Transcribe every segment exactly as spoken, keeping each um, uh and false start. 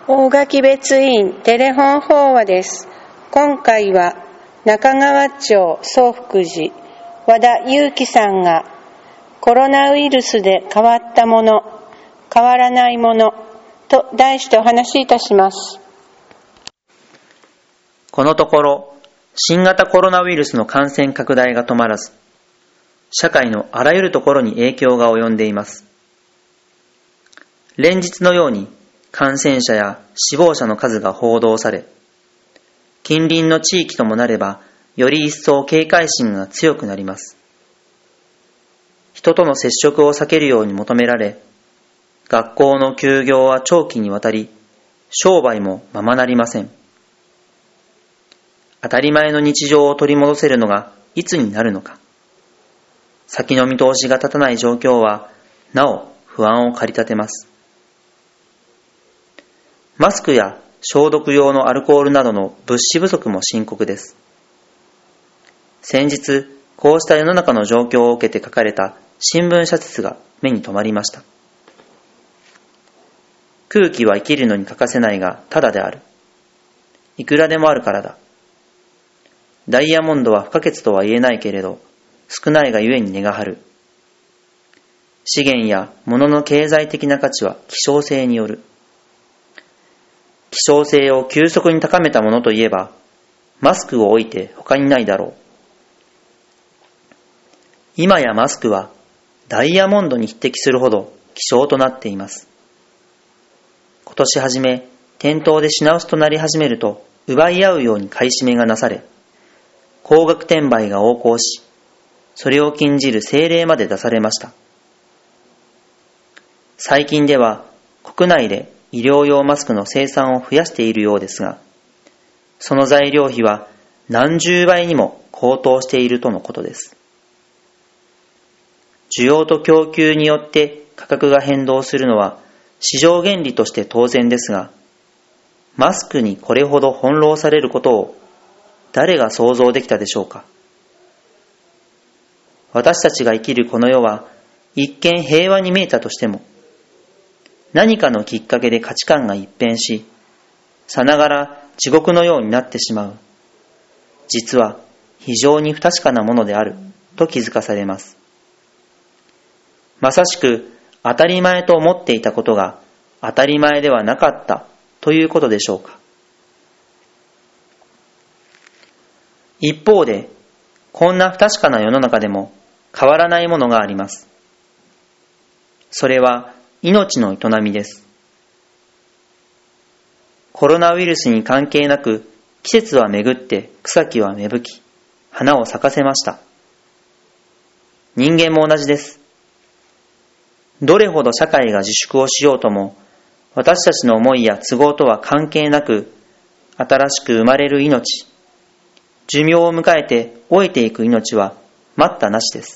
大垣別院テレフォン法話です。今回は中川町宗福寺和田祐樹さんがコロナウイルスで変わったもの、変わらないものと題してお話しいたします。 このところ新型コロナウイルスの感染拡大が止まらず、社会のあらゆるところに影響が及んでいます。連日のように感染者や死亡者の数が報道され、近隣の地域ともなればより一層警戒心が強くなります。人との接触を避けるように求められ、学校の休業は長期にわたり、商売もままなりません。当たり前の日常を取り戻せるのがいつになるのか、先の見通しが立たない状況はなお不安を駆り立てます。マスクや消毒用のアルコールなどの物資不足も深刻です。先日、こうした世の中の状況を受けて書かれた新聞社説が目に留まりました。空気は生きるのに欠かせないがただである。いくらでもあるからだ。ダイヤモンドは不可欠とは言えないけれど、少ないがゆえに値が張る。資源や物の経済的な価値は希少性による。希少性を急速に高めたものといえば、マスクを置いて他にないだろう。今やマスクはダイヤモンドに匹敵するほど希少となっています。今年初め、店頭で品薄となり始めると、奪い合うように買い占めがなされ、高額転売が横行し、それを禁じる政令まで出されました。最近では国内で医療用マスクの生産を増やしているようですが、その材料費は何十倍にも高騰しているとのことです。需要と供給によって価格が変動するのは市場原理として当然ですが、マスクにこれほど翻弄されることを誰が想像できたでしょうか。私たちが生きるこの世は一見平和に見えたとしても、何かのきっかけで価値観が一変し、さながら地獄のようになってしまう。実は非常に不確かなものであると気づかされます。まさしく当たり前と思っていたことが当たり前ではなかったということでしょうか。一方で、こんな不確かな世の中でも変わらないものがあります。それは命の営みです。コロナウイルスに関係なく、季節は巡って草木は芽吹き、花を咲かせました。人間も同じです。どれほど社会が自粛をしようとも、私たちの思いや都合とは関係なく、新しく生まれる命、寿命を迎えて老いていく命は待ったなしです。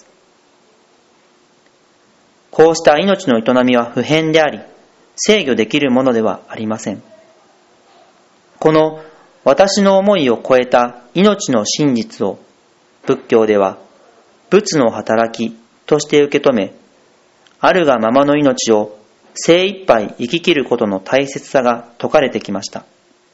こうした命の営みは不変であり、制御できるものではありません。この私の思いを超えた命の真実を仏教では仏の働きとして受け止め、あるがままの命を精一杯生き切ることの大切さが説かれてきました。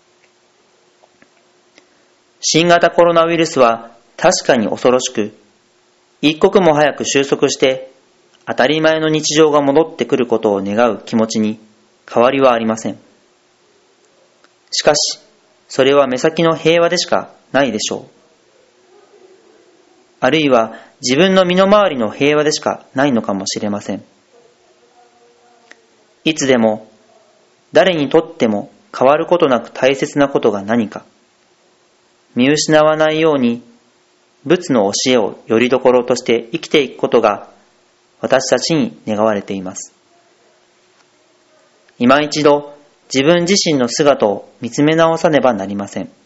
新型コロナウイルスは確かに恐ろしく、一刻も早く収束して当たり前の日常が戻ってくることを願う気持ちに変わりはありません。しかし、それは目先の平和でしかないでしょう。あるいは自分の身の回りの平和でしかないのかもしれません。いつでも、誰にとっても変わることなく大切なことが何か、見失わないように仏の教えをよりどころとして生きていくことが私たちに願われています。今一度自分自身の姿を見つめ直さねばなりません。